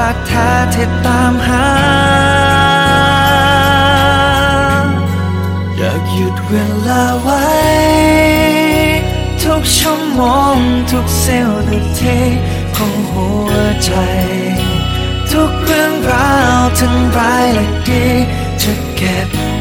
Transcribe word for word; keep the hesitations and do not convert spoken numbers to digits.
รักแท้ที่ตามหาอยากหยุดเวลาไว้ทุกชั่วโมงทุกเสี้ยวนาทีของหัวใจทุกเรื่องราวทั้งร้ายและดีจะเก็บ